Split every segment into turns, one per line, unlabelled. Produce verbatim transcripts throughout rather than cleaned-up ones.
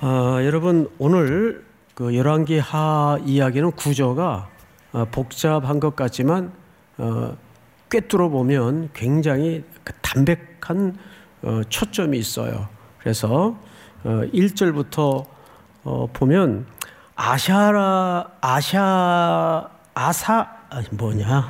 어, 여러분 오늘 그 열왕기하 이야기는 구조가 어, 복잡한 것 같지만 어, 꿰뚫어 보면 굉장히 그 담백한 어, 초점이 있어요. 그래서 어, 일 절부터 어, 보면 아샤라 아샤 아사 아니 뭐냐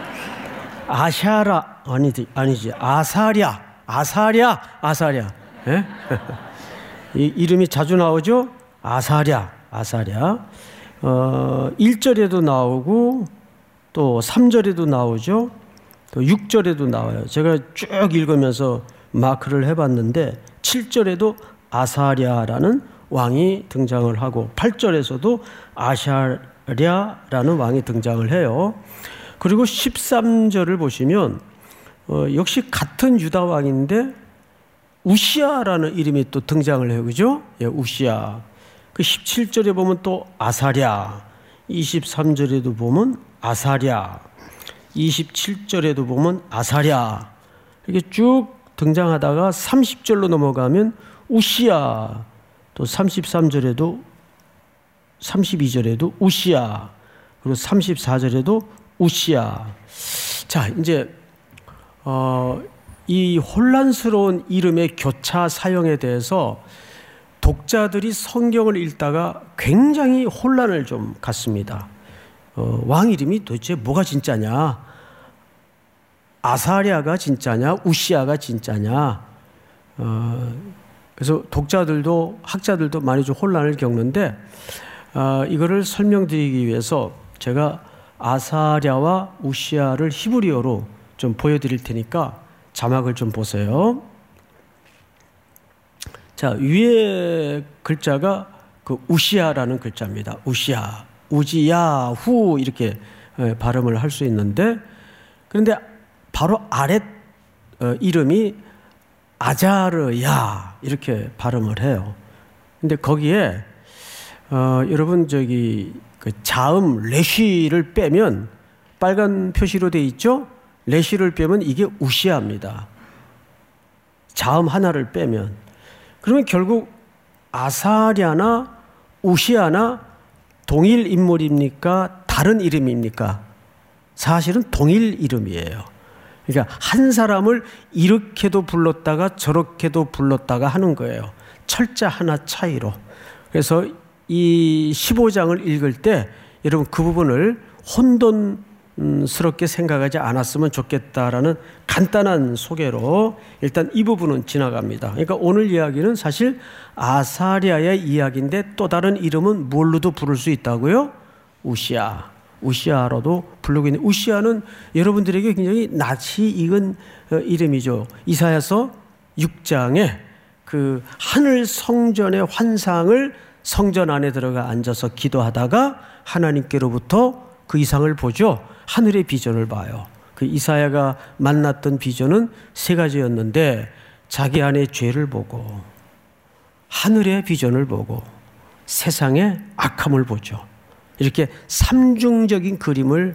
아샤라 아니지 아니지 아사랴 아사랴 아사랴 예? 이 이름이 자주 나오죠. 아사랴 아사랴 어, 일 절에도 나오고 또 삼 절에도 나오죠. 또 육 절에도 나와요. 제가 쭉 읽으면서 마크를 해봤는데 칠 절에도 아사랴라는 왕이 등장을 하고 팔 절에서도 아샤랴라는 왕이 등장을 해요. 그리고 십삼 절을 보시면 어, 역시 같은 유다 왕인데 우시아라는 이름이 또 등장을 해요. 그죠? 예, 우시아. 그 십칠 절에 보면 또 아사랴, 이십삼 절에도 보면 아사랴, 이십칠 절에도 보면 아사랴. 이렇게 쭉 등장하다가 삼십 절로 넘어가면 우시아, 또 삼십삼 절에도 삼십이 절에도 우시아, 그리고 삼십사 절에도 우시아. 자, 이제 어, 이 혼란스러운 이름의 교차 사용에 대해서 독자들이 성경을 읽다가 굉장히 혼란을 좀 갖습니다. 어, 왕 이름이 도대체 뭐가 진짜냐? 아사랴가 진짜냐? 우시아가 진짜냐? 어, 그래서 독자들도 학자들도 많이 좀 혼란을 겪는데 어, 이거를 설명드리기 위해서 제가 아사랴와 우시아를 히브리어로 좀 보여드릴 테니까 자막을 좀 보세요. 자, 위에 글자가 그 우시아라는 글자입니다. 우시아, 우지야후 이렇게 발음을 할 수 있는데, 그런데 바로 아래 어, 이름이 아자르야 이렇게 발음을 해요. 근데 거기에 어, 여러분 저기 그 자음 레쉬를 빼면 빨간 표시로 돼 있죠? 레쉬를 빼면 이게 우시아입니다. 자음 하나를 빼면. 그러면 결국 아사랴나 우시아나 동일 인물입니까? 다른 이름입니까? 사실은 동일 이름이에요. 그러니까 한 사람을 이렇게도 불렀다가 저렇게도 불렀다가 하는 거예요. 철자 하나 차이로. 그래서 이 십오 장을 읽을 때 여러분 그 부분을 혼돈스럽게 생각하지 않았으면 좋겠다라는 간단한 소개로 일단 이 부분은 지나갑니다. 그러니까 오늘 이야기는 사실 아사랴의 이야기인데 또 다른 이름은 뭘로도 부를 수 있다고요? 우시아. 우시아로도 부르고 있는, 우시아는 여러분들에게 굉장히 낯이 익은 이름이죠. 이사야서 육 장에 그 하늘 성전의 환상을 성전 안에 들어가 앉아서 기도하다가 하나님께로부터 그 이상을 보죠. 하늘의 비전을 봐요. 그 이사야가 만났던 비전은 세 가지였는데 자기 안에 죄를 보고 하늘의 비전을 보고 세상의 악함을 보죠. 이렇게 삼중적인 그림을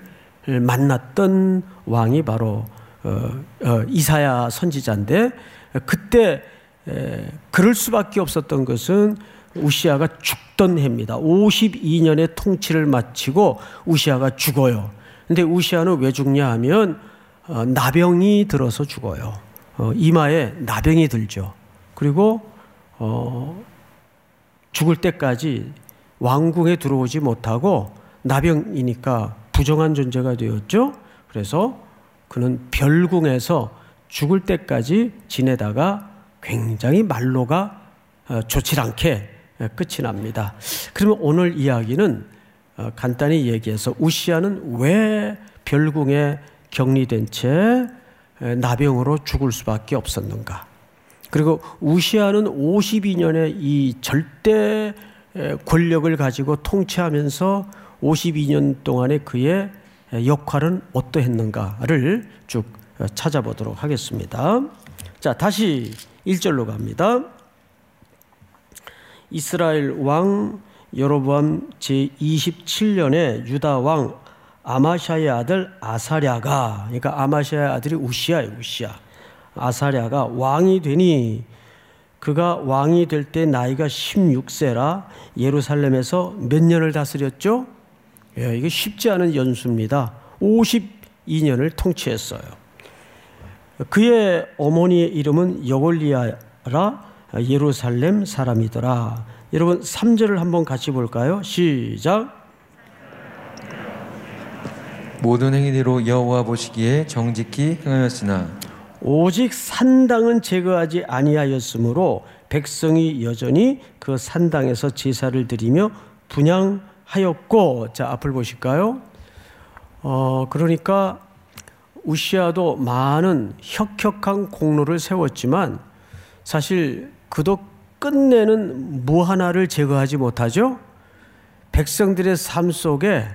만났던 왕이 바로 어, 어, 이사야 선지자인데 그때 에, 그럴 수밖에 없었던 것은 우시아가 죽던 해입니다. 오십이 년의 통치를 마치고 우시아가 죽어요. 근데 우시아는 왜 죽냐 하면 어, 나병이 들어서 죽어요. 어, 이마에 나병이 들죠. 그리고 어, 죽을 때까지 왕궁에 들어오지 못하고 나병이니까 부정한 존재가 되었죠. 그래서 그는 별궁에서 죽을 때까지 지내다가 굉장히 말로가 좋지 않게 끝이 납니다. 그러면 오늘 이야기는 간단히 얘기해서 우시아는 왜 별궁에 격리된 채 나병으로 죽을 수밖에 없었는가? 그리고 우시아는 오십이 년의 이 절대 권력을 가지고 통치하면서 오십이 년 동안의 그의 역할은 어떠했는가를 쭉 찾아보도록 하겠습니다. 자, 다시 일 절로 갑니다. 이스라엘 왕 여로보암 제이십칠 년에 유다 왕 아마샤의 아들 아사랴가, 그러니까 아마샤의 아들이 우시아예요. 우시아. 아사랴가 왕이 되니 그가 왕이 될 때 나이가 십육 세라 예루살렘에서 몇 년을 다스렸죠? 예, 이게 쉽지 않은 연수입니다. 오십이 년을 통치했어요. 그의 어머니의 이름은 여골리아라 예루살렘 사람이더라. 여러분 삼 절을 한번 같이 볼까요? 시작.
모든 행위대로 여호와 보시기에 정직히 행하였으나
오직 산당은 제거하지 아니하였으므로 백성이 여전히 그 산당에서 제사를 드리며 분향하였고. 자, 앞을 보실까요? 어, 그러니까 우시아도 많은 혁혁한 공로를 세웠지만 사실 그도 끝내는 뭐 하나를 제거하지 못하죠. 백성들의 삶 속에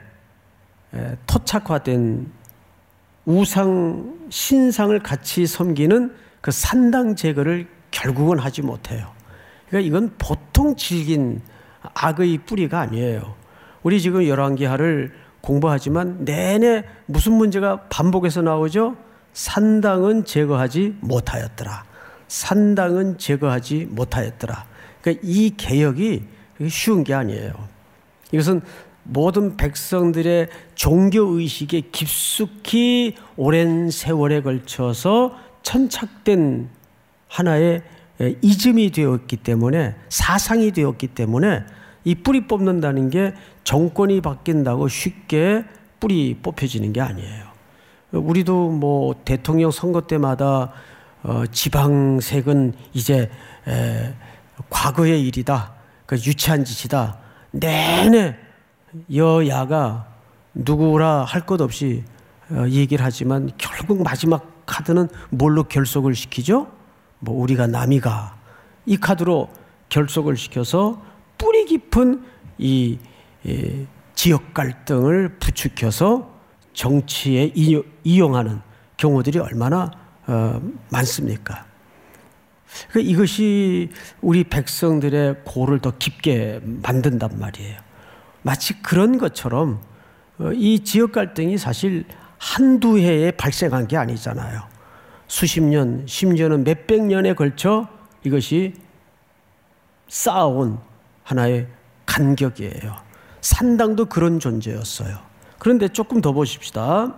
토착화된 우상 신상을 같이 섬기는 그 산당 제거를 결국은 하지 못해요. 그러니까 이건 보통 질긴 악의 뿌리가 아니에요. 우리 지금 열왕기하를 공부하지만 내내 무슨 문제가 반복해서 나오죠? 산당은 제거하지 못하였더라. 산당은 제거하지 못하였더라. 그러니까 이 개혁이 쉬운 게 아니에요. 이것은 모든 백성들의 종교의식에 깊숙이 오랜 세월에 걸쳐서 천착된 하나의 이즘이 되었기 때문에, 사상이 되었기 때문에 이 뿌리 뽑는다는 게 정권이 바뀐다고 쉽게 뿌리 뽑혀지는 게 아니에요. 우리도 뭐 대통령 선거 때마다 어, 지방색은 이제 에, 과거의 일이다, 그 유치한 짓이다, 내내 여야가 누구라 할 것 없이 어, 얘기를 하지만 결국 마지막 카드는 뭘로 결속을 시키죠? 뭐 우리가 남이가 이 카드로 결속을 시켜서 뿌리 깊은 이, 이 지역 갈등을 부추겨서 정치에 이용하는 경우들이 얼마나 어, 많습니까? 그러니까 이것이 우리 백성들의 고를 더 깊게 만든단 말이에요. 마치 그런 것처럼 어, 이 지역 갈등이 사실 한두 해에 발생한 게 아니잖아요. 수십 년, 심지어는 몇백 년에 걸쳐 이것이 쌓아온 하나의 간격이에요. 산당도 그런 존재였어요. 그런데 조금 더 보십시다.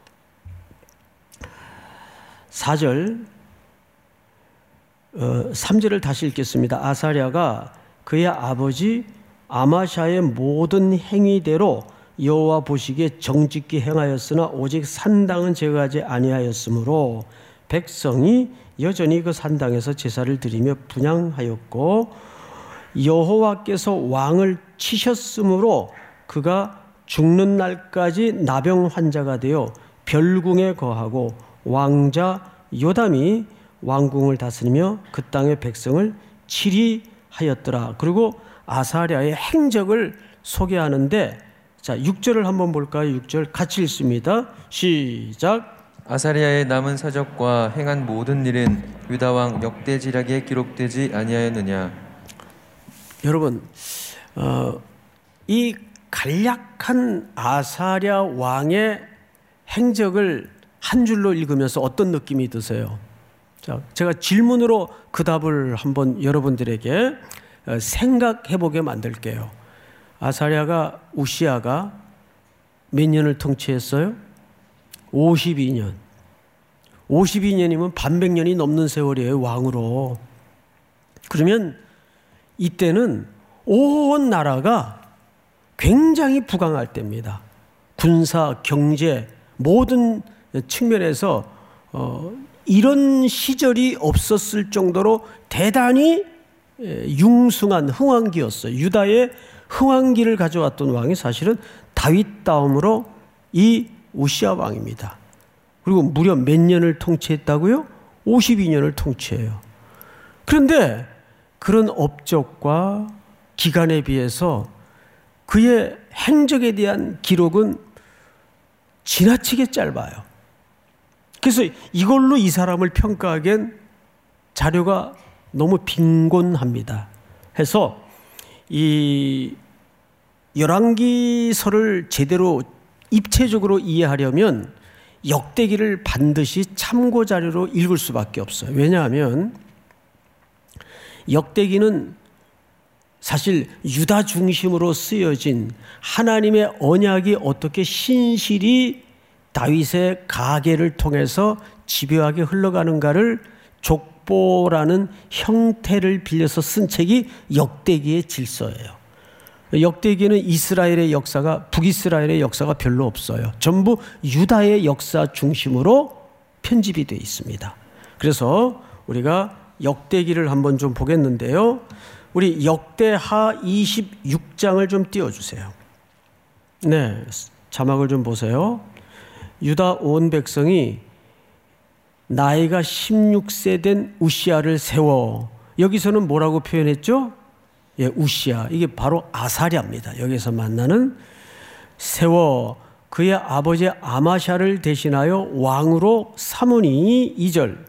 사 절, 어, 삼 절을 다시 읽겠습니다. 아사랴가 그의 아버지 아마샤의 모든 행위대로 여호와 보시기에 정직히 행하였으나 오직 산당은 제거하지 아니하였으므로 백성이 여전히 그 산당에서 제사를 드리며 분향하였고 여호와께서 왕을 치셨으므로 그가 죽는 날까지 나병 환자가 되어 별궁에 거하고 왕자 요담이 왕궁을 다스리며 그 땅의 백성을 치리하였더라. 그리고 아사랴의 행적을 소개하는데, 자, 육 절을 한번 볼까요? 육 절 같이 읽습니다. 시작.
아사랴의 남은 사적과 행한 모든 일은 유다 왕 역대지략에 기록되지 아니하였느냐.
여러분, 어, 이 간략한 아사랴 왕의 행적을 한 줄로 읽으면서 어떤 느낌이 드세요? 자, 제가 질문으로 그 답을 한번 여러분들에게 생각해 보게 만들게요. 아사랴가, 우시아가 몇 년을 통치했어요? 오십이 년. 오십이 년이면 반백 년이 넘는 세월이에요, 왕으로. 그러면 이때는 온 나라가 굉장히 부강할 때입니다. 군사, 경제, 모든 측면에서 어, 이런 시절이 없었을 정도로 대단히 융숭한 흥왕기였어요. 유다의 흥왕기를 가져왔던 왕이 사실은 다윗 다음으로 이 우시아 왕입니다. 그리고 무려 몇 년을 통치했다고요? 오십이 년을 통치해요. 그런데 그런 업적과 기간에 비해서 그의 행적에 대한 기록은 지나치게 짧아요. 그래서 이걸로 이 사람을 평가하기엔 자료가 너무 빈곤합니다. 해서 이 열왕기서를 제대로 입체적으로 이해하려면 역대기를 반드시 참고 자료로 읽을 수밖에 없어요. 왜냐하면 역대기는 사실 유다 중심으로 쓰여진 하나님의 언약이 어떻게 신실히 다윗의 가계를 통해서 집요하게 흘러가는가를 족보라는 형태를 빌려서 쓴 책이 역대기의 질서예요. 역대기는 이스라엘의 역사가, 북이스라엘의 역사가 별로 없어요. 전부 유다의 역사 중심으로 편집이 되어 있습니다. 그래서 우리가 역대기를 한번 좀 보겠는데요. 우리 역대하 이십육 장을 좀 띄워주세요. 네, 자막을 좀 보세요. 유다 온 백성이 나이가 십육 세 된 우시아를 세워, 여기서는 뭐라고 표현했죠? 예, 우시아. 이게 바로 아사랴입니다. 여기서 만나는 세워 그의 아버지 아마샤를 대신하여 왕으로 삼으니. 이 절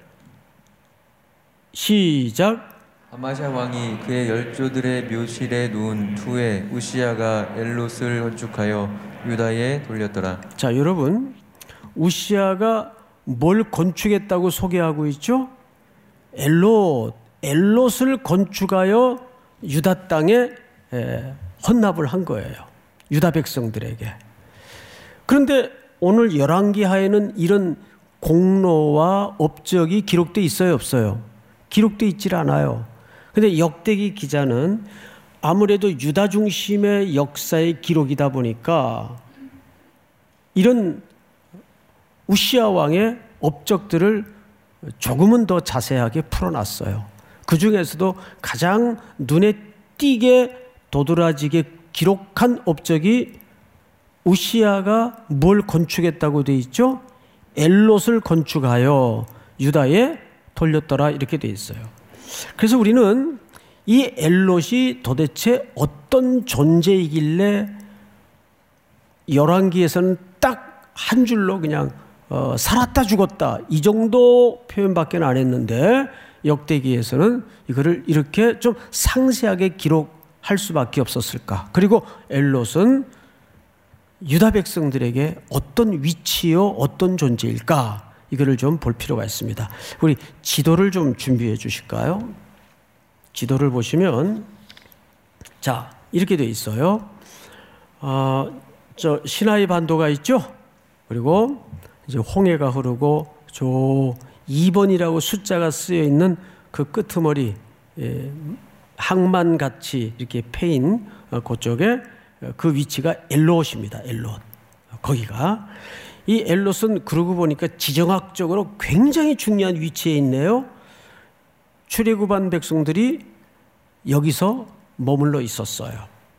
시작.
아마샤 왕이 그의 열조들의 묘실에 누운 후에 우시아가 엘롯을 건축하여 유다에 돌렸더라.
자, 여러분, 우시아가 뭘 건축했다고 소개하고 있죠? 엘롯, 엘롯을 건축하여 유다 땅에 헌납을 한 거예요. 유다 백성들에게. 그런데 오늘 열왕기하에는 이런 공로와 업적이 기록되어 있어요, 없어요? 기록되어 있질 않아요. 그런데 역대기 기자는 아무래도 유다 중심의 역사의 기록이다 보니까 이런 우시아 왕의 업적들을 조금은 더 자세하게 풀어놨어요. 그 중에서도 가장 눈에 띄게 도드라지게 기록한 업적이 우시아가 뭘 건축했다고 되어 있죠? 엘롯을 건축하여 유다에 돌렸더라, 이렇게 되어 있어요. 그래서 우리는 이 엘롯이 도대체 어떤 존재이길래 열왕기에서는 딱 한 줄로 그냥 어, 살았다 죽었다 이 정도 표현밖에 안 했는데 역대기에서는 이거를 이렇게 좀 상세하게 기록할 수밖에 없었을까? 그리고 엘롯은 유다 백성들에게 어떤 위치요, 어떤 존재일까? 이거를 좀 볼 필요가 있습니다. 우리 지도를 좀 준비해 주실까요? 지도를 보시면 자, 이렇게 돼 있어요. 어, 저 시나이 반도가 있죠? 그리고 이제 홍해가 흐르고 저 이 번이라고 숫자가 쓰여 있는 그 끄트머리, 예, 항만같이 이렇게 패인 그쪽에 그 위치가 엘롯입니다. 엘롯. 거기가. 이 엘롯은 그러고 보니까 지정학적으로 굉장히 중요한 위치에 있네요. 출애굽한 백성들이 여기서 머물러 있었어요.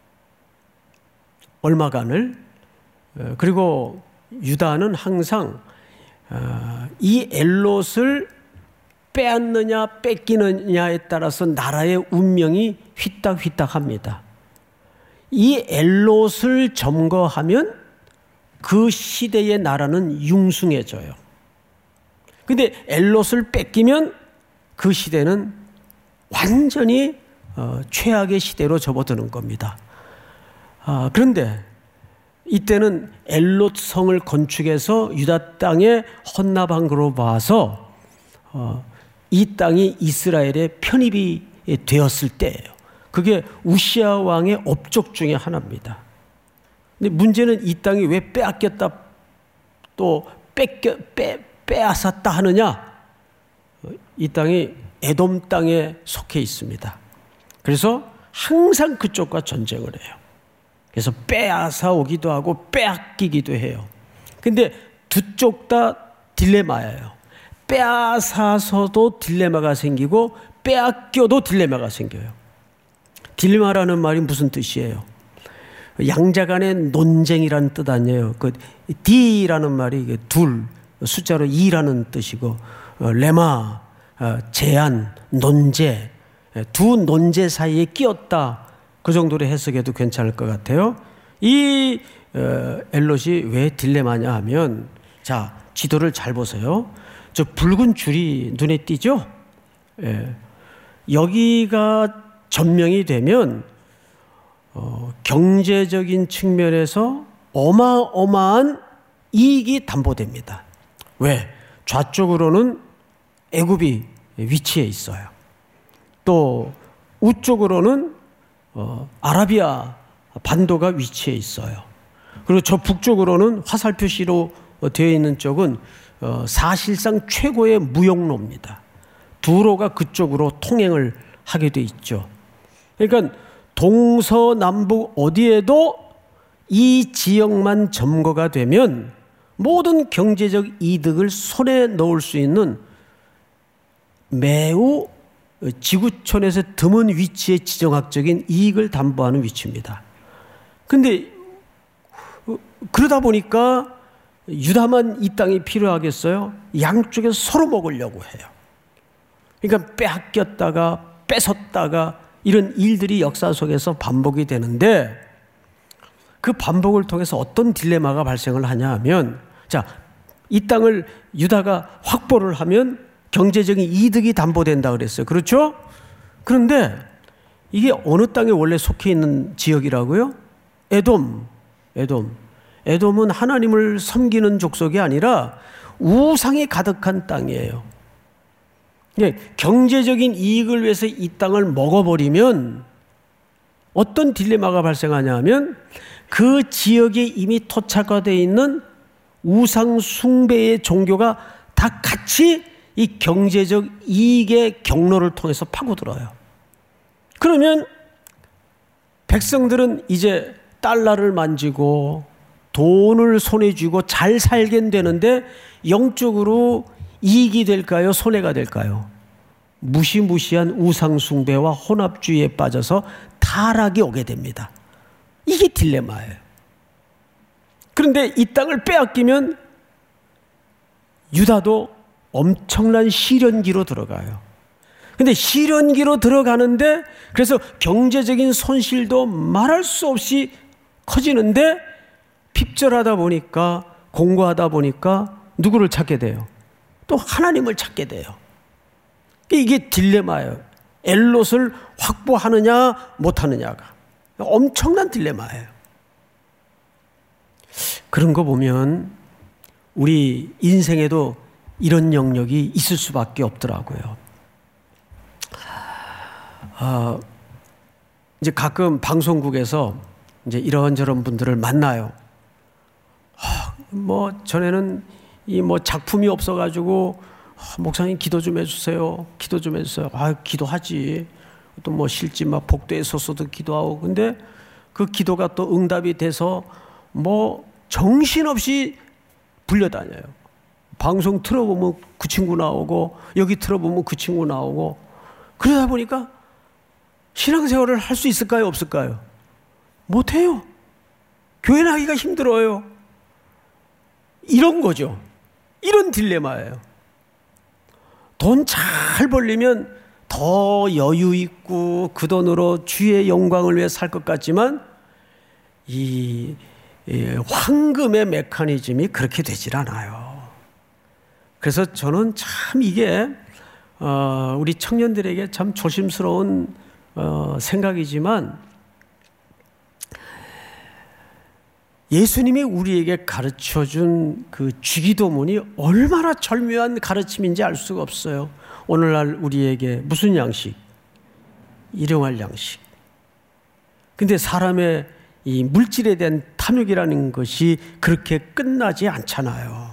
얼마간을. 그리고 유다는 항상 이 엘롯을 빼앗느냐 뺏기느냐에 따라서 나라의 운명이 휘딱휘딱합니다. 이 엘롯을 점거하면 그 시대의 나라는 융숭해져요. 근데 엘롯을 뺏기면 그 시대는 완전히 어, 최악의 시대로 접어드는 겁니다. 아, 그런데 이때는 엘롯 성을 건축해서 유다 땅에 헌납한 거로 봐서 어, 이 땅이 이스라엘의 편입이 되었을 때예요. 그게 우시아 왕의 업적 중에 하나입니다. 근데 문제는 이 땅이 왜 빼앗겼다 또 뺏겨, 빼, 빼앗았다 하느냐? 이 땅이 에돔 땅에 속해 있습니다. 그래서 항상 그쪽과 전쟁을 해요. 그래서 빼앗아 오기도 하고 빼앗기기도 해요. 근데 두 쪽 다 딜레마예요. 빼앗아서도 딜레마가 생기고 빼앗겨도 딜레마가 생겨요. 딜레마라는 말이 무슨 뜻이에요? 양자 간의 논쟁이라는 뜻 아니에요. 그 D라는 말이 둘, 숫자로 이라는 뜻이고, 레마, 제한, 논제, 두 논제 사이에 끼었다. 그 정도로 해석해도 괜찮을 것 같아요. 이 엘롯이 왜 딜레마냐 하면, 자, 지도를 잘 보세요. 저 붉은 줄이 눈에 띄죠? 예. 여기가 점령이 되면 어, 경제적인 측면에서 어마어마한 이익이 담보됩니다. 왜? 좌쪽으로는 애굽이 위치해 있어요. 또 우쪽으로는 어, 아라비아 반도가 위치해 있어요. 그리고 저 북쪽으로는 화살표시로 되어 있는 쪽은 어, 사실상 최고의 무역로입니다. 두로가 그쪽으로 통행을 하게 돼 있죠. 그러니까 동서남북 어디에도 이 지역만 점거가 되면 모든 경제적 이득을 손에 넣을 수 있는 매우 지구촌에서 드문 위치의 지정학적인 이익을 담보하는 위치입니다. 그런데 그러다 보니까 유다만 이 땅이 필요하겠어요? 양쪽에서 서로 먹으려고 해요. 그러니까 빼앗겼다가 뺏었다가 이런 일들이 역사 속에서 반복이 되는데, 그 반복을 통해서 어떤 딜레마가 발생을 하냐 하면, 자, 이 땅을 유다가 확보를 하면 경제적인 이득이 담보된다 그랬어요. 그렇죠? 그런데 이게 어느 땅에 원래 속해 있는 지역이라고요? 에돔. 에돔. 에돔은 하나님을 섬기는 족속이 아니라 우상이 가득한 땅이에요. 경제적인 이익을 위해서 이 땅을 먹어버리면 어떤 딜레마가 발생하냐 하면, 그 지역에 이미 토착화되어 있는 우상 숭배의 종교가 다 같이 이 경제적 이익의 경로를 통해서 파고들어요. 그러면 백성들은 이제 달러를 만지고 돈을 손에 쥐고 잘 살게 되는데 영적으로 이익이 될까요? 손해가 될까요? 무시무시한 우상숭배와 혼합주의에 빠져서 타락이 오게 됩니다. 이게 딜레마예요. 그런데 이 땅을 빼앗기면 유다도 엄청난 시련기로 들어가요. 근데 시련기로 들어가는데, 그래서 경제적인 손실도 말할 수 없이 커지는데, 핍절하다 보니까, 공고하다 보니까 누구를 찾게 돼요? 또 하나님을 찾게 돼요. 이게 딜레마예요. 엘롯을 확보하느냐 못하느냐가 엄청난 딜레마예요. 그런 거 보면 우리 인생에도 이런 영역이 있을 수밖에 없더라고요. 아, 이제 가끔 방송국에서 이제 이런저런 분들을 만나요. 아, 뭐 전에는 이 뭐 작품이 없어가지고 아, 목사님 기도 좀 해주세요. 기도 좀 해주세요. 아, 기도하지. 또 뭐 실제 막 복도에 서서도 기도하고. 근데 그 기도가 또 응답이 돼서 뭐 정신없이 불려다녀요. 방송 틀어보면 그 친구 나오고, 여기 틀어보면 그 친구 나오고. 그러다 보니까 신앙생활을 할 수 있을까요? 없을까요? 못해요. 교회 나가기가 힘들어요. 이런 거죠. 이런 딜레마예요. 돈 잘 벌리면 더 여유 있고 그 돈으로 주의 영광을 위해 살 것 같지만, 이, 이 황금의 메커니즘이 그렇게 되질 않아요. 그래서 저는 참 이게 어, 우리 청년들에게 참 조심스러운 어, 생각이지만, 예수님이 우리에게 가르쳐준 그 주기도문이 얼마나 절묘한 가르침인지 알 수가 없어요. 오늘날 우리에게 무슨 양식? 일용할 양식. 근데 사람의 이 물질에 대한 탐욕이라는 것이 그렇게 끝나지 않잖아요.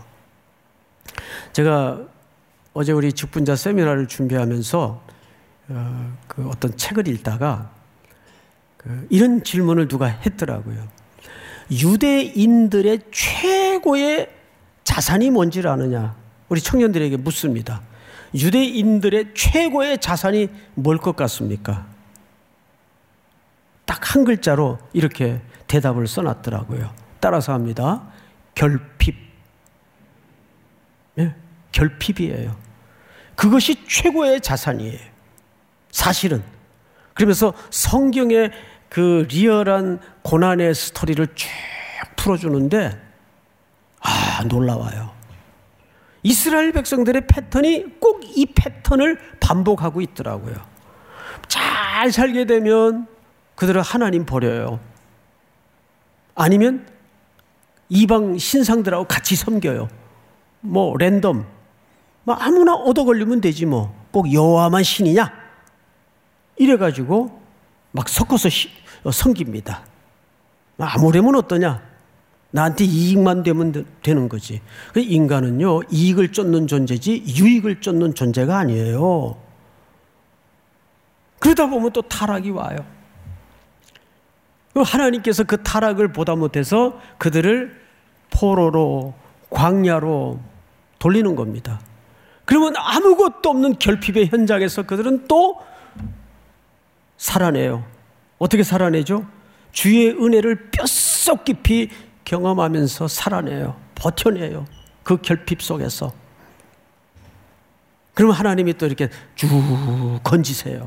제가 어제 우리 직분자 세미나를 준비하면서 어, 그 어떤 책을 읽다가 그 이런 질문을 누가 했더라고요. 유대인들의 최고의 자산이 뭔지를 아느냐? 우리 청년들에게 묻습니다. 유대인들의 최고의 자산이 뭘 것 같습니까? 딱 한 글자로 이렇게 대답을 써놨더라고요. 따라서 합니다. 결핍. 네? 결핍이에요. 그것이 최고의 자산이에요. 사실은. 그러면서 성경의 그 리얼한 고난의 스토리를 쭉 풀어주는데, 아, 놀라워요. 이스라엘 백성들의 패턴이 꼭 이 패턴을 반복하고 있더라고요. 잘 살게 되면 그들은 하나님 버려요. 아니면 이방 신상들하고 같이 섬겨요. 뭐 랜덤, 뭐 아무나 얻어 걸리면 되지 뭐. 꼭 여호와만 신이냐? 이래가지고 막 섞어서 섬깁니다. 아무래면 어떠냐? 나한테 이익만 되면 되는 거지. 인간은요, 이익을 쫓는 존재지 유익을 쫓는 존재가 아니에요. 그러다 보면 또 타락이 와요. 하나님께서 그 타락을 보다 못해서 그들을 포로로, 광야로 돌리는 겁니다. 그러면 아무것도 없는 결핍의 현장에서 그들은 또 살아내요. 어떻게 살아내죠? 주의 은혜를 뼛속 깊이 경험하면서 살아내요. 버텨내요. 그 결핍 속에서. 그러면 하나님이 또 이렇게 쭉 건지세요.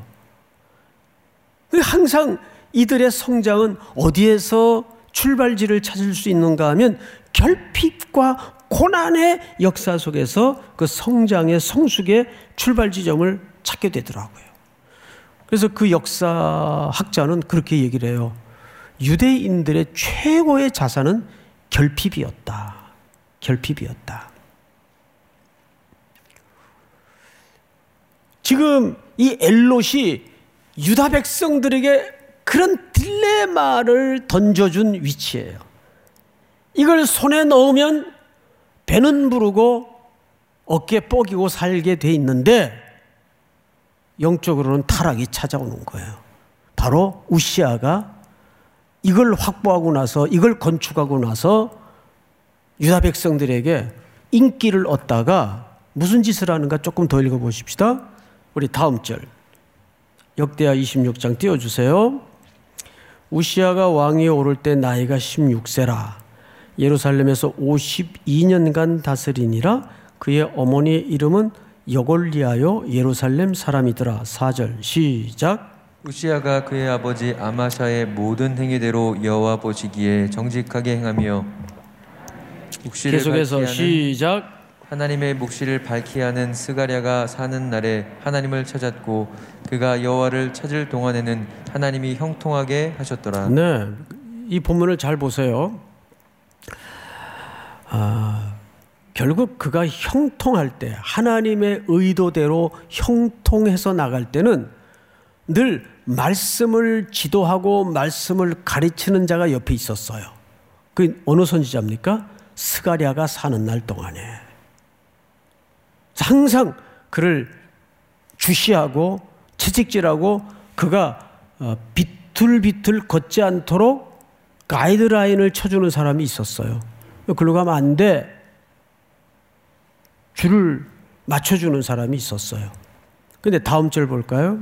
항상 이들의 성장은 어디에서 출발지를 찾을 수 있는가 하면 결핍과 고난의 역사 속에서 그 성장의 성숙의 출발 지점을 찾게 되더라고요. 그래서 그 역사학자는 그렇게 얘기를 해요. 유대인들의 최고의 자산은 결핍이었다. 결핍이었다. 지금 이 엘롯이 유다 백성들에게 그런 딜레마를 던져준 위치예요. 이걸 손에 넣으면 배는 부르고 어깨 뻐기고 살게 돼 있는데 영적으로는 타락이 찾아오는 거예요. 바로 우시아가 이걸 확보하고 나서, 이걸 건축하고 나서 유다 백성들에게 인기를 얻다가 무슨 짓을 하는가 조금 더 읽어보십시다. 우리 다음 절 역대하 이십육 장 띄워주세요. 우시아가 왕위에 오를 때 나이가 십육 세라. 예루살렘에서 오십이 년간 다스리니라. 그의 어머니의 이름은 여골리하여 예루살렘 사람이더라. 사 절 시작.
우시아가 그의 아버지 아마샤의 모든 행위대로 여호와 보시기에 정직하게 행하며 묵시를
계속해서 시작.
하나님의 묵시를 밝히 하는 스가랴가 사는 날에 하나님을 찾았고 그가 여호와를 찾을 동안에는 하나님이 형통하게 하셨더라.
네, 이 본문을 잘 보세요. 아, 결국 그가 형통할 때, 하나님의 의도대로 형통해서 나갈 때는 늘 말씀을 지도하고 말씀을 가르치는 자가 옆에 있었어요. 그 어느 선지자입니까? 스가랴가 사는 날 동안에 항상 그를 주시하고 채찍질하고 그가 비틀비틀 걷지 않도록 가이드라인을 쳐주는 사람이 있었어요. 글로 가면 안 돼. 줄을 맞춰주는 사람이 있었어요. 근데 다음 절 볼까요?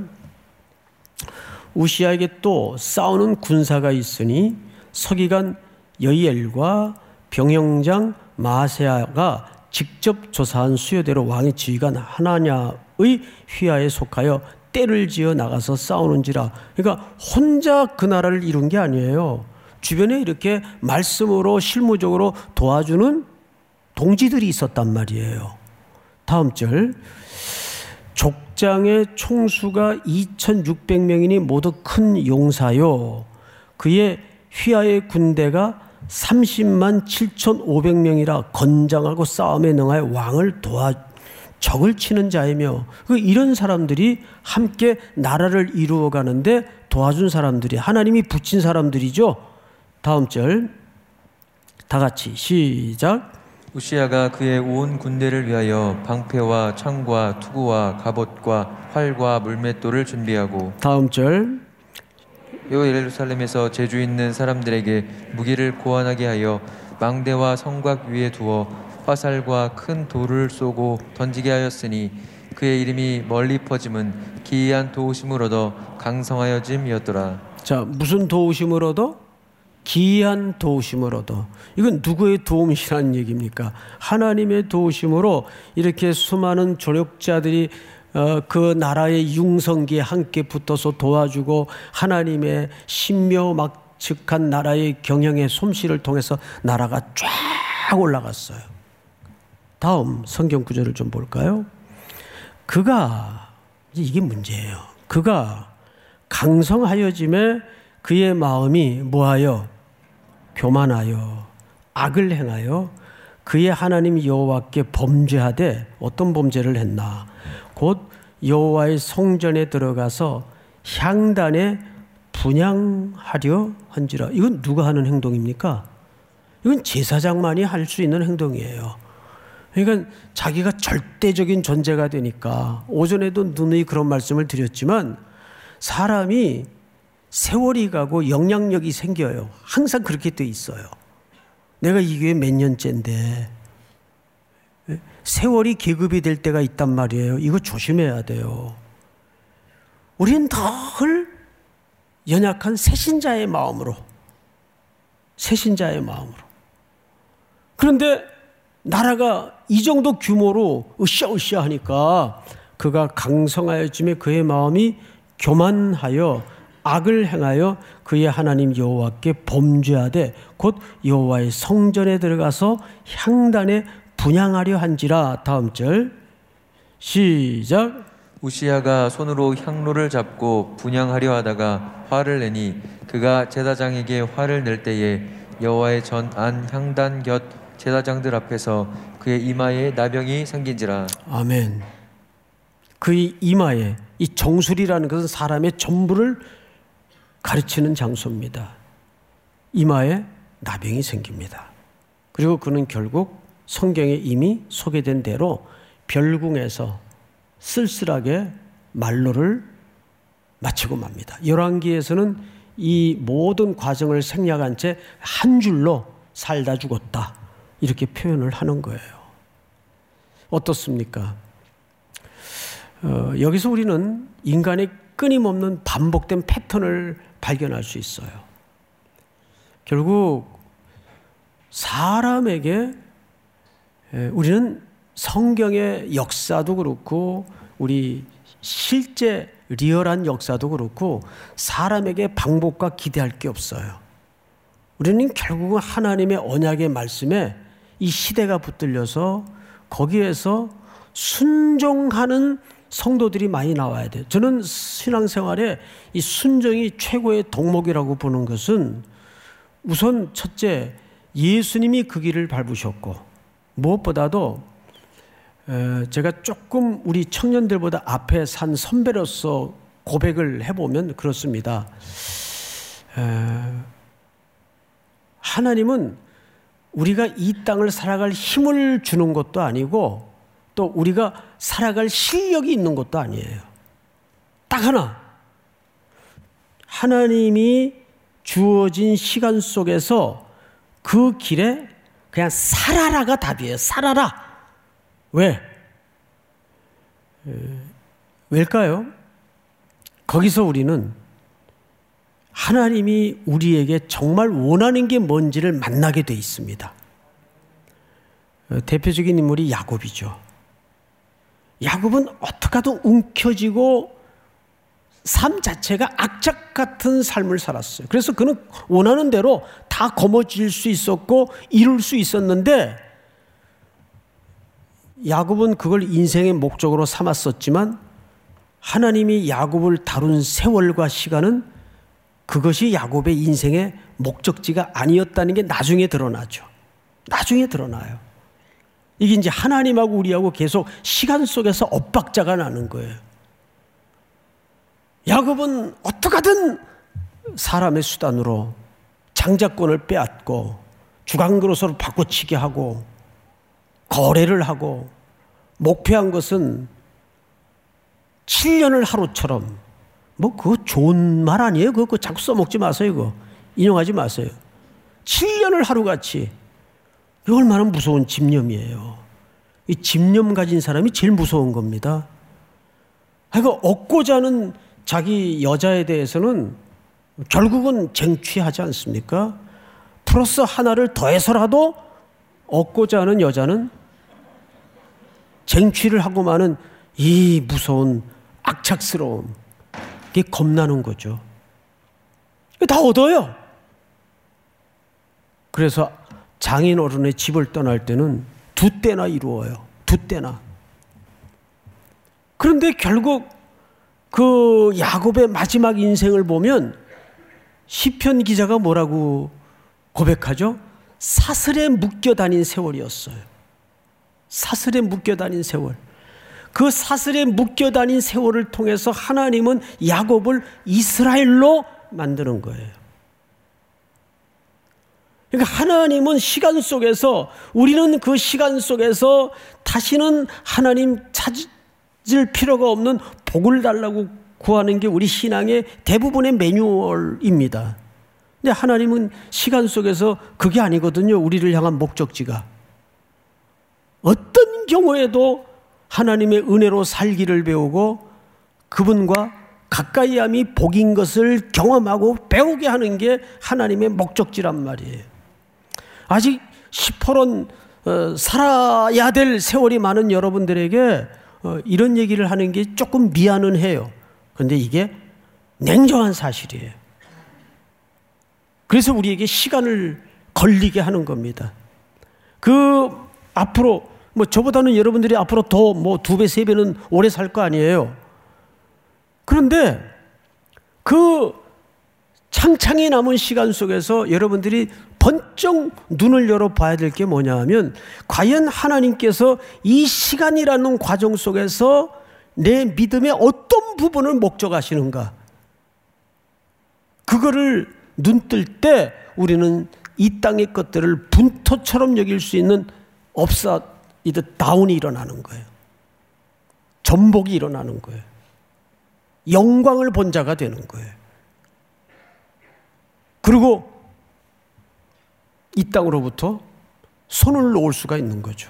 우시아에게 또 싸우는 군사가 있으니 서기관 여이엘과 병영장 마세아가 직접 조사한 수요대로 왕의 지휘관 하나냐의 휘하에 속하여 떼를 지어 나가서 싸우는지라. 그러니까 혼자 그 나라를 이룬 게 아니에요. 주변에 이렇게 말씀으로 실무적으로 도와주는 동지들이 있었단 말이에요. 다음 절. 족장의 총수가 이천육백 명이니 모두 큰 용사요. 그의 휘하의 군대가 삼십만 칠천오백 명이라 건장하고 싸움에 능하여 왕을 도와 적을 치는 자이며, 이런 사람들이 함께 나라를 이루어 가는데 도와준 사람들이 하나님이 붙인 사람들이죠. 다음 절 다 같이 시작.
우시아가 그의 온 군대를 위하여 방패와 창과 투구와 갑옷과 활과 물맷돌을 준비하고
다음 절
예루살렘에서 재주 있는 사람들에게 무기를 고안하게 하여 망대와 성곽 위에 두어 화살과 큰 돌을 쏘고 던지게 하였으니 그의 이름이 멀리 퍼짐은 기이한 도우심을 얻어 강성하여짐이었더라.
자, 무슨 도우심을 얻어? 기이한 도우심을 얻어. 이건 누구의 도움이라는 얘기입니까? 하나님의 도우심으로 이렇게 수많은 조력자들이 어, 그 나라의 융성기에 함께 붙어서 도와주고 하나님의 신묘막측한 나라의 경영의 솜씨를 통해서 나라가 쫙 올라갔어요. 다음 성경 구절을 좀 볼까요? 그가, 이게 문제예요. 그가 강성하여짐에 그의 마음이 뭐하여? 교만하여 악을 행하여 그의 하나님 여호와께 범죄하되, 어떤 범죄를 했나? 곧 여호와의 성전에 들어가서 향단에 분향하려 한지라. 이건 누가 하는 행동입니까? 이건 제사장만이 할 수 있는 행동이에요. 그러니까 자기가 절대적인 존재가 되니까, 오전에도 누누이 그런 말씀을 드렸지만, 사람이 세월이 가고 영향력이 생겨요. 항상 그렇게 돼 있어요. 내가 이 교회 몇 년째인데 세월이 계급이 될 때가 있단 말이에요. 이거 조심해야 돼요. 우리는 늘 연약한 새신자의 마음으로, 새신자의 마음으로. 그런데 나라가 이 정도 규모로 으쌰으쌰 하니까 그가 강성하여짐에 그의 마음이 교만하여 악을 행하여 그의 하나님 여호와께 범죄하되 곧 여호와의 성전에 들어가서 향단에 분향하려 한지라. 다음 절 시작.
우시야가 손으로 향로를 잡고 분향하려 하다가 화를 내니 그가 제사장에게 화를 낼 때에 여호와의 전 안 향단 곁 제사장들 앞에서 그의 이마에 나병이 생긴지라.
아멘. 그의 이마에, 이 정수리라는 것은 사람의 전부를 가르치는 장소입니다. 이마에 나병이 생깁니다. 그리고 그는 결국 성경에 이미 소개된 대로 별궁에서 쓸쓸하게 말로를 마치고 맙니다. 열왕기에서는 이 모든 과정을 생략한 채 한 줄로 살다 죽었다, 이렇게 표현을 하는 거예요. 어떻습니까? 어, 여기서 우리는 인간의 끊임없는 반복된 패턴을 발견할 수 있어요. 결국 사람에게 우리는 성경의 역사도 그렇고 우리 실제 리얼한 역사도 그렇고 사람에게 방법과 기대할 게 없어요. 우리는 결국은 하나님의 언약의 말씀에 이 시대가 붙들려서 거기에서 순종하는 성도들이 많이 나와야 돼요. 저는 신앙생활에 이 순종이 최고의 덕목이라고 보는 것은, 우선 첫째, 예수님이 그 길을 밟으셨고, 무엇보다도 제가 조금 우리 청년들보다 앞에 산 선배로서 고백을 해보면 그렇습니다. 하나님은 우리가 이 땅을 살아갈 힘을 주는 것도 아니고 또 우리가 살아갈 실력이 있는 것도 아니에요. 딱 하나, 하나님이 주어진 시간 속에서 그 길에 그냥 살아라가 답이에요. 살아라. 왜? 왜일까요? 거기서 우리는 하나님이 우리에게 정말 원하는 게 뭔지를 만나게 돼 있습니다. 대표적인 인물이 야곱이죠. 야곱은 어떻게 하든 움켜쥐고 삶 자체가 악착 같은 삶을 살았어요. 그래서 그는 원하는 대로 다 거머쥘 수 있었고 이룰 수 있었는데, 야곱은 그걸 인생의 목적으로 삼았었지만 하나님이 야곱을 다룬 세월과 시간은 그것이 야곱의 인생의 목적지가 아니었다는 게 나중에 드러나죠. 나중에 드러나요. 이게 이제 하나님하고 우리하고 계속 시간 속에서 엇박자가 나는 거예요. 야곱은 어떻게든 사람의 수단으로 장자권을 빼앗고 주간그릇으로 바꿔치기 하고 거래를 하고 목표한 것은 칠 년을 하루처럼, 뭐 그거 좋은 말 아니에요? 그거 자꾸 써먹지 마세요. 그거 인용하지 마세요. 칠 년을 하루같이. 이거 얼마나 무서운 집념이에요. 이 집념 가진 사람이 제일 무서운 겁니다. 그러니까 얻고자 하는 자기 여자에 대해서는 결국은 쟁취하지 않습니까? 플러스 하나를 더해서라도 얻고자 하는 여자는 쟁취를 하고 마는 이 무서운 악착스러움, 이게 겁나는 거죠. 다 얻어요. 그래서 장인 어른의 집을 떠날 때는 두 때나 이루어요. 두 때나. 그런데 결국 그 야곱의 마지막 인생을 보면 시편 기자가 뭐라고 고백하죠? 사슬에 묶여 다닌 세월이었어요. 사슬에 묶여 다닌 세월. 그 사슬에 묶여 다닌 세월을 통해서 하나님은 야곱을 이스라엘로 만드는 거예요. 그러니까 하나님은 시간 속에서, 우리는 그 시간 속에서 다시는 하나님 찾을 필요가 없는 복을 달라고 구하는 게 우리 신앙의 대부분의 매뉴얼입니다. 근데 하나님은 시간 속에서 그게 아니거든요. 우리를 향한 목적지가. 어떤 경우에도 하나님의 은혜로 살기를 배우고 그분과 가까이함이 복인 것을 경험하고 배우게 하는 게 하나님의 목적지란 말이에요. 아직 시퍼런 어, 살아야 될 세월이 많은 여러분들에게 어, 이런 얘기를 하는 게 조금 미안은 해요. 그런데 이게 냉정한 사실이에요. 그래서 우리에게 시간을 걸리게 하는 겁니다. 그 앞으로 뭐 저보다는 여러분들이 앞으로 더 뭐 두 배, 세 배는 오래 살 거 아니에요. 그런데 그 창창이 남은 시간 속에서 여러분들이 번쩍 눈을 열어 봐야 될 게 뭐냐 하면, 과연 하나님께서 이 시간이라는 과정 속에서 내 믿음의 어떤 부분을 목적하시는가. 그거를 눈뜰 때 우리는 이 땅의 것들을 분토처럼 여길 수 있는 업사이드 다운이 일어나는 거예요. 전복이 일어나는 거예요. 영광을 본 자가 되는 거예요. 그리고 이 땅으로부터 손을 놓을 수가 있는 거죠.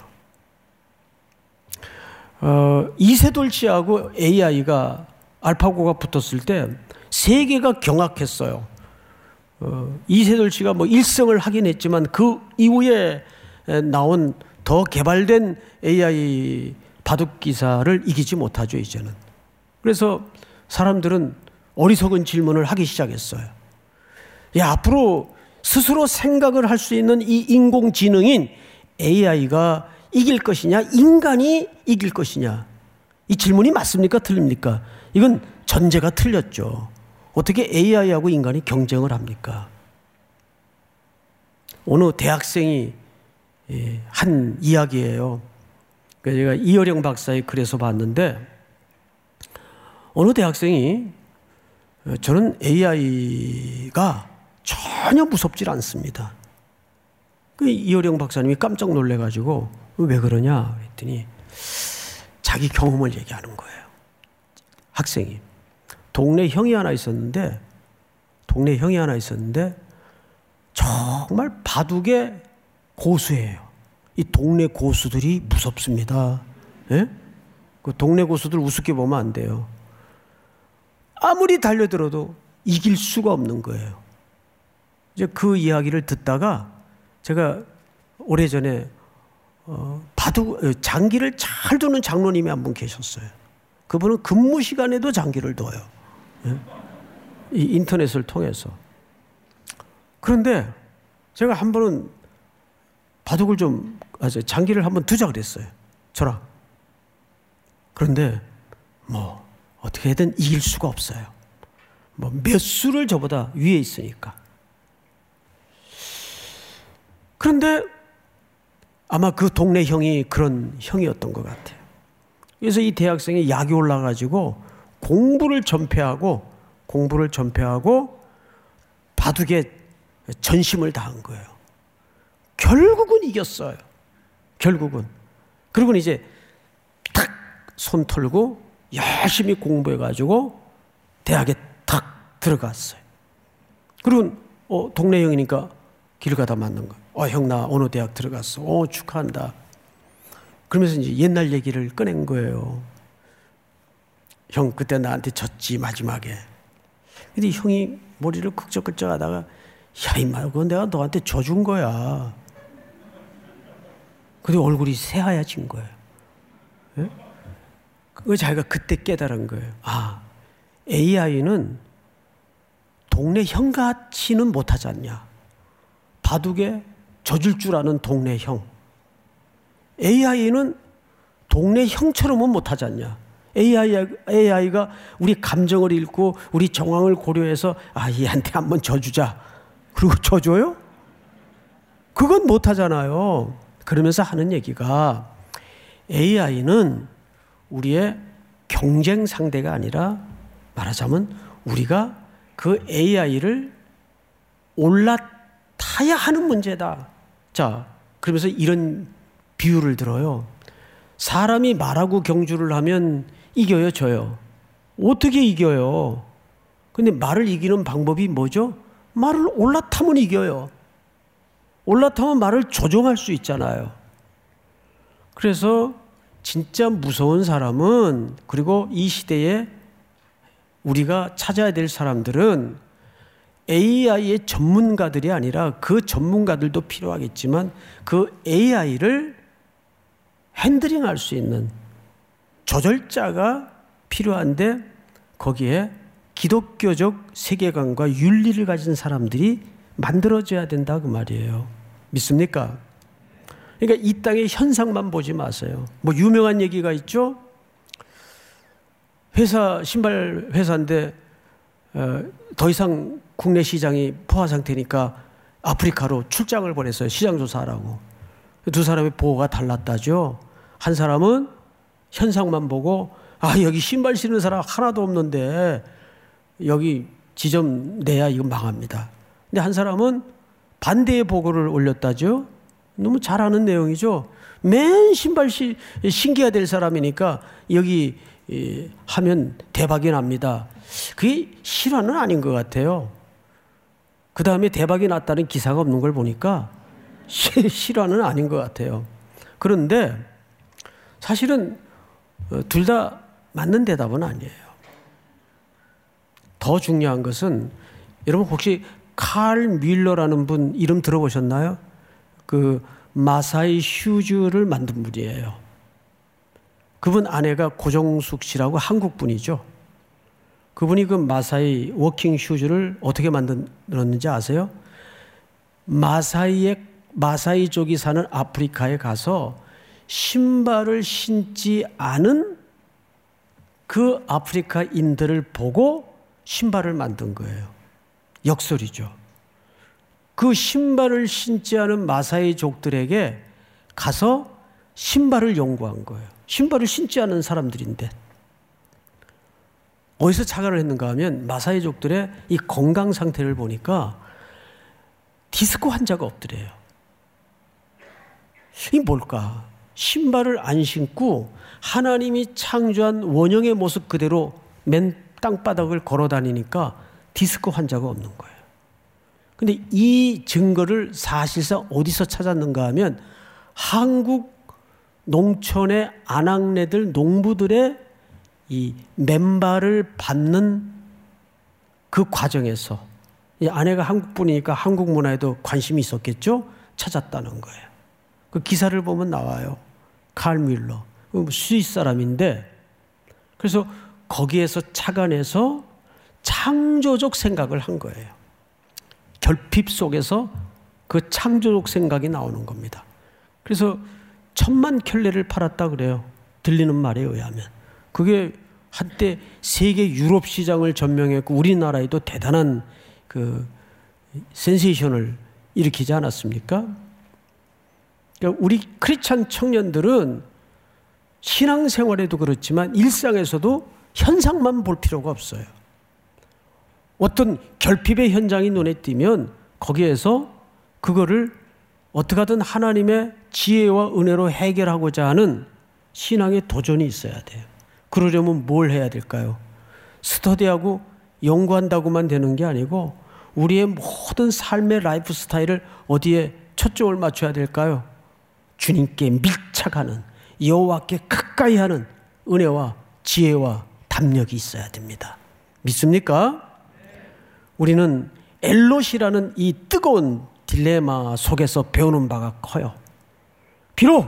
어, 이세돌치하고 에이아이가 알파고가 붙었을 때 세계가 경악했어요. 어, 이세돌치가 뭐 일승을 하긴 했지만 그 이후에 나온 더 개발된 에이아이 바둑 기사를 이기지 못하죠, 이제는. 그래서 사람들은 어리석은 질문을 하기 시작했어요. 야, 앞으로 스스로 생각을 할 수 있는 이 인공지능인 에이아이가 이길 것이냐, 인간이 이길 것이냐. 이 질문이 맞습니까? 틀립니까? 이건 전제가 틀렸죠. 어떻게 에이아이하고 인간이 경쟁을 합니까? 어느 대학생이 한 이야기예요. 제가 이어령 박사의 글에서 봤는데, 어느 대학생이 저는 에이아이가 전혀 무섭질 않습니다. 그 이어령 박사님이 깜짝 놀래가지고 왜 그러냐 그랬더니 자기 경험을 얘기하는 거예요. 학생이 동네 형이 하나 있었는데 동네 형이 하나 있었는데 정말 바둑의 고수예요. 이 동네 고수들이 무섭습니다. 예? 그 동네 고수들 우습게 보면 안 돼요. 아무리 달려들어도 이길 수가 없는 거예요. 이제 그 이야기를 듣다가 제가 오래전에 어, 바둑 장기를 잘 두는 장로님이 한 분 계셨어요. 그분은 근무 시간에도 장기를 둬요. 예? 이 인터넷을 통해서. 그런데 제가 한 번은 바둑을 좀 아, 장기를 한번 두자 그랬어요. 저랑. 그런데 뭐 어떻게든 이길 수가 없어요. 뭐 몇 수를 저보다 위에 있으니까. 그런데 아마 그 동네 형이 그런 형이었던 것 같아요. 그래서 이 대학생이 약이 올라가지고 공부를 전폐하고 공부를 전폐하고 바둑에 전심을 다한 거예요. 결국은 이겼어요. 결국은. 그리고 이제 탁 손 털고 열심히 공부해가지고 대학에 탁 들어갔어요. 그리고 어, 동네 형이니까 길 가다 만난 거예요. 어, 형 나 어느 대학 들어갔어. 어, 축하한다. 그러면서 이제 옛날 얘기를 꺼낸 거예요. 형 그때 나한테 졌지 마지막에. 근데 형이 머리를 긁적긁적 하다가 야 임마 그건 내가 너한테 져준 거야. 근데 얼굴이 새하얘진 거예요. 예? 그 자기가 그때 깨달은 거예요. 아, 에이아이는 동네 형같이는 못하지 않냐. 바둑에 져줄 줄 아는 동네 형. 에이아이는 동네 형처럼은 못하지 않냐. 에이아이, 에이아이가 우리 감정을 읽고 우리 정황을 고려해서 아, 얘한테 한번 져주자. 그리고 져줘요? 그건 못하잖아요. 그러면서 하는 얘기가 에이아이는 우리의 경쟁 상대가 아니라 말하자면 우리가 그 에이아이를 올라타야 하는 문제다. 자, 그러면서 이런 비유를 들어요. 사람이 말하고 경주를 하면 이겨요, 져요? 어떻게 이겨요? 근데 말을 이기는 방법이 뭐죠? 말을 올라타면 이겨요. 올라타면 말을 조종할 수 있잖아요. 그래서 진짜 무서운 사람은, 그리고 이 시대에 우리가 찾아야 될 사람들은 에이아이의 전문가들이 아니라 그 전문가들도 필요하겠지만 그 에이아이를 핸들링할 수 있는 조절자가 필요한데 거기에 기독교적 세계관과 윤리를 가진 사람들이 만들어져야 된다 그 말이에요. 믿습니까? 그러니까 이 땅의 현상만 보지 마세요. 뭐 유명한 얘기가 있죠. 회사 신발 회사인데 어, 더 이상 국내 시장이 포화 상태니까 아프리카로 출장을 보냈어요. 시장 조사하라고. 두 사람의 보고가 달랐다죠. 한 사람은 현상만 보고 아 여기 신발 신는 사람 하나도 없는데 여기 지점 내야 이거 망합니다. 근데 한 사람은 반대의 보고를 올렸다죠. 너무 잘 아는 내용이죠. 맨 신발 시, 신기해야 될 사람이니까 여기 예, 하면 대박이 납니다. 그게 실화는 아닌 것 같아요. 그 다음에 대박이 났다는 기사가 없는 걸 보니까 시, 실화는 아닌 것 같아요. 그런데 사실은 둘 다 맞는 대답은 아니에요. 더 중요한 것은 여러분 혹시 칼 뮬러라는 분 이름 들어보셨나요? 그 마사이 슈즈를 만든 분이에요. 그분 아내가 고정숙 씨라고 한국 분이죠. 그분이 그 마사이 워킹 슈즈를 어떻게 만들었는지 아세요? 마사이의 마사이족이 사는 아프리카에 가서 신발을 신지 않은 그 아프리카인들을 보고 신발을 만든 거예요. 역설이죠. 그 신발을 신지 않은 마사이족들에게 가서 신발을 연구한 거예요. 신발을 신지 않은 사람들인데 어디서 착안을 했는가 하면 마사이족들의 이 건강 상태를 보니까 디스크 환자가 없더래요. 이게 뭘까? 신발을 안 신고 하나님이 창조한 원형의 모습 그대로 맨 땅바닥을 걸어 다니니까 디스크 환자가 없는 거예요. 근데 이 증거를 사실상 어디서 찾았는가 하면 한국 농촌의 아낙네들, 농부들의 이 맨발을 받는 그 과정에서 이 아내가 한국 분이니까 한국 문화에도 관심이 있었겠죠? 찾았다는 거예요. 그 기사를 보면 나와요. 칼 뮬러. 스위스 사람인데 그래서 거기에서 착안해서 창조적 생각을 한 거예요. 결핍 속에서 그 창조적 생각이 나오는 겁니다. 그래서 천만 켤레를 팔았다 그래요. 들리는 말에 의하면. 그게 한때 세계 유럽 시장을 점령했고 우리나라에도 대단한 그 센세이션을 일으키지 않았습니까? 그러니까 우리 크리스찬 청년들은 신앙생활에도 그렇지만 일상에서도 현상만 볼 필요가 없어요. 어떤 결핍의 현장이 눈에 띄면 거기에서 그거를 어떻게 하든 하나님의 지혜와 은혜로 해결하고자 하는 신앙의 도전이 있어야 돼요. 그러려면 뭘 해야 될까요? 스터디하고 연구한다고만 되는 게 아니고 우리의 모든 삶의 라이프 스타일을 어디에 초점을 맞춰야 될까요? 주님께 밀착하는, 여호와께 가까이 하는 은혜와 지혜와 담력이 있어야 됩니다. 믿습니까? 우리는 엘롯이라는 이 뜨거운 딜레마 속에서 배우는 바가 커요. 비록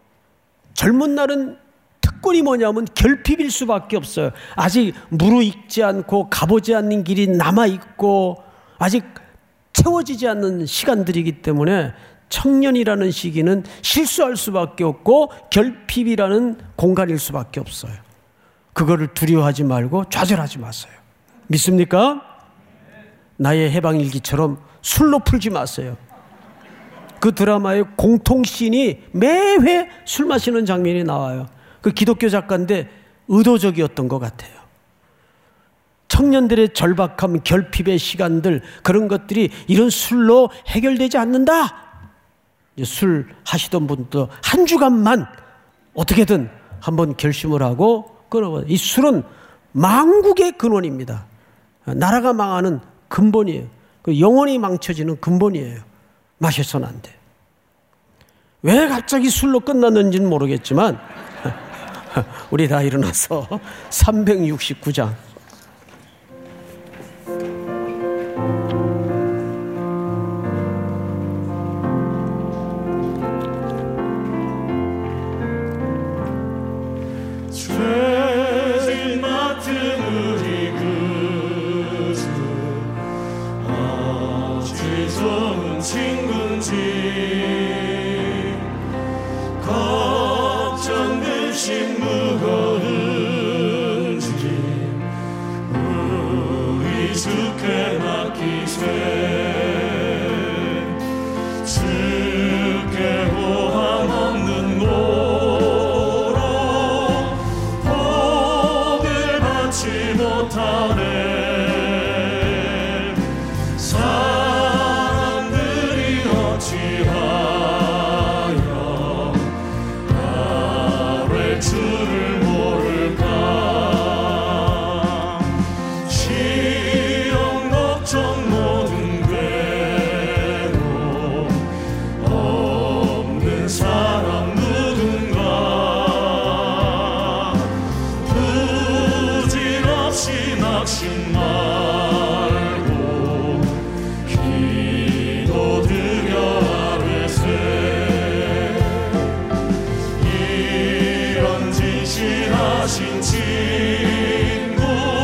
젊은 날은 특권이 뭐냐면 결핍일 수밖에 없어요. 아직 무르익지 않고 가보지 않는 길이 남아있고 아직 채워지지 않는 시간들이기 때문에 청년이라는 시기는 실수할 수밖에 없고 결핍이라는 공간일 수밖에 없어요. 그거를 두려워하지 말고 좌절하지 마세요. 믿습니까? 나의 해방일기처럼 술로 풀지 마세요. 그 드라마의 공통씬이 매회 술 마시는 장면이 나와요. 그 기독교 작가인데 의도적이었던 것 같아요. 청년들의 절박함, 결핍의 시간들, 그런 것들이 이런 술로 해결되지 않는다. 술 하시던 분도 한 주간만 어떻게든 한번 결심을 하고 끊어봐요. 이 술은 망국의 근원입니다. 나라가 망하는 근본이에요. 영혼이 망쳐지는 근본이에요. 마셔서는 안 돼요. 왜 갑자기 술로 끝났는지는 모르겠지만 우리 다 일어나서 삼백육십구 장
죄진 맡은 우리 구주 어찌 좋은 친구인지 걱정 근심 무거운지 우리 주께 맡기세 주께 보함 없는 고로 복을 받지 못하네 사람들이 어찌하여 나를 줄을 모를까 시험 걱정 모든 괴로움 없는 사람 누군가 부질없이 낙심 말고 기도드려 아뢰세 이런 진실하신 친구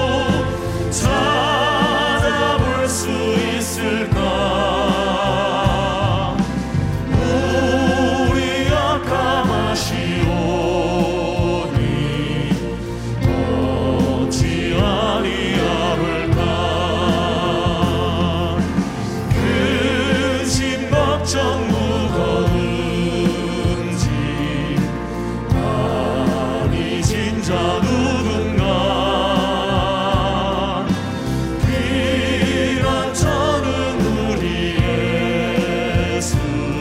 찾아볼 수 있을까 우리 약함하시오니 어찌 아니하올까 근심 걱정 무거운지 아니 진짜 누군가 피난처는 우리 예수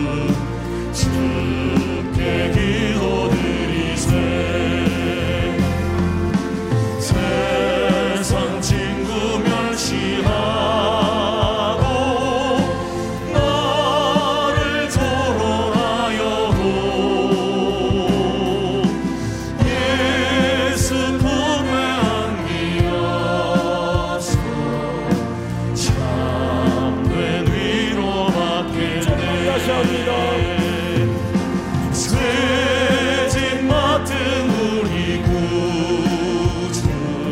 주께 기도드리세 세상 친구 멸시하고 나를 조롱하여도 예수 품에 안기어서 참된 위로 받겠네 죄진 맡은 우리 구주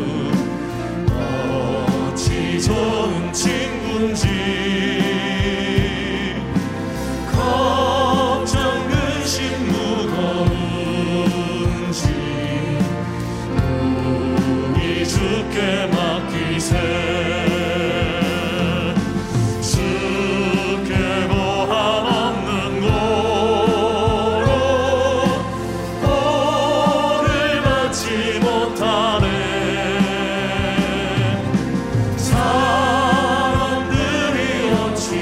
어찌 좋은 친구인지 걱정 근심 무거운지 우리 주께 맡기세 주께 보함 없는 고로 복을 받지 못하네 사람들이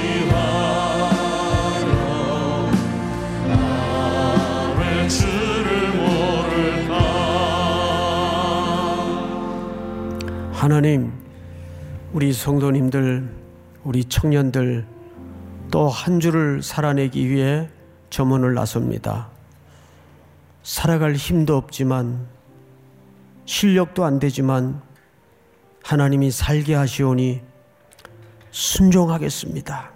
어찌하여 나를 줄을 모를까
하나님, 우리 성도님들, 우리 청년들 또 한 주를 살아내기 위해 점원을 나섭니다. 살아갈 힘도 없지만 실력도 안 되지만 하나님이 살게 하시오니 순종하겠습니다.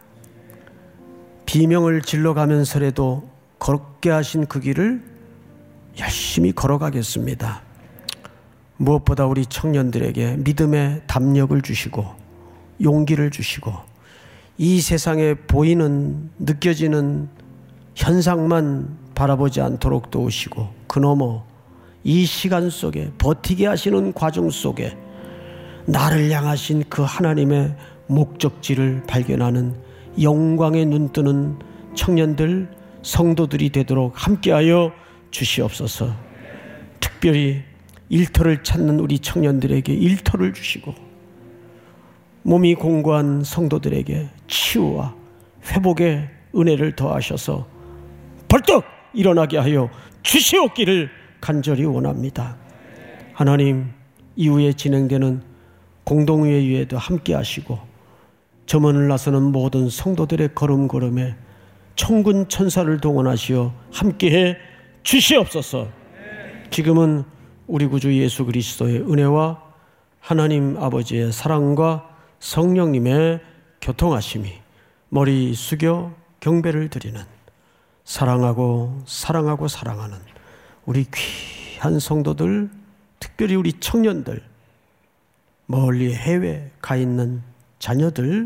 비명을 질러가면서라도 걷게 하신 그 길을 열심히 걸어가겠습니다. 무엇보다 우리 청년들에게 믿음의 담력을 주시고 용기를 주시고 이 세상에 보이는 느껴지는 현상만 바라보지 않도록 도우시고 그 너머 이 시간 속에 버티게 하시는 과정 속에 나를 향하신 그 하나님의 목적지를 발견하는 영광의 눈뜨는 청년들, 성도들이 되도록 함께하여 주시옵소서. 특별히 일터를 찾는 우리 청년들에게 일터를 주시고 몸이 공고한 성도들에게 치유와 회복의 은혜를 더하셔서 벌떡 일어나게 하여 주시옵기를 간절히 원합니다. 하나님, 이후에 진행되는 공동회의에도 함께 하시고 점원을 나서는 모든 성도들의 걸음걸음에 천군 천사를 동원하시어 함께해 주시옵소서. 지금은 우리 구주 예수 그리스도의 은혜와 하나님 아버지의 사랑과 성령님의 교통하심이 머리 숙여 경배를 드리는 사랑하고 사랑하고 사랑하는 우리 귀한 성도들, 특별히 우리 청년들, 멀리 해외에 가 있는 자녀들,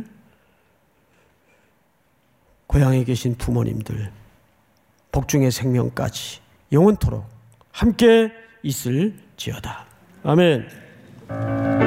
고향에 계신 부모님들, 복중의 생명까지 영원토록 함께 있을지어다. 아멘.